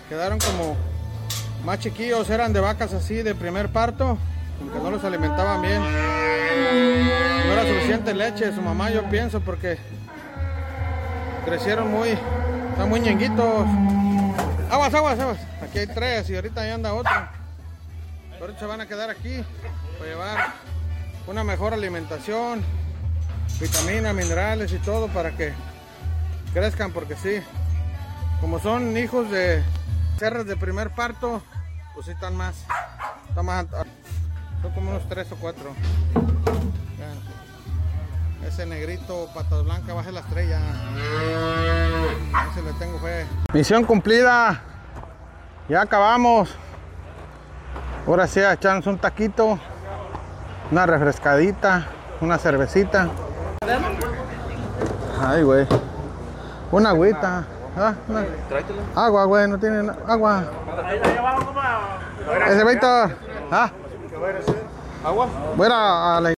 quedaron como más chiquillos, eran de vacas así de primer parto, aunque no los alimentaban bien. No era suficiente leche de su mamá, yo pienso, porque crecieron están muy ñenguitos. Aguas. Aquí hay 3 y ahorita ya anda otro. Ahorita se van a quedar aquí para llevar una mejor alimentación, vitaminas, minerales y todo para que crezcan, porque sí, como son hijos de cerras de primer parto, pues sí están más, son como unos 3 o 4. Vean, ese negrito, patas blancas, baje la estrella. Ese le tengo fe. Misión cumplida, ya acabamos. Ahora sí, a echarnos un taquito, una refrescadita, una cervecita. Ay, güey. Una agüita. Agua, güey, no tiene agua. Ese Víctor. ¿Ah? ¿Agua? Voy a la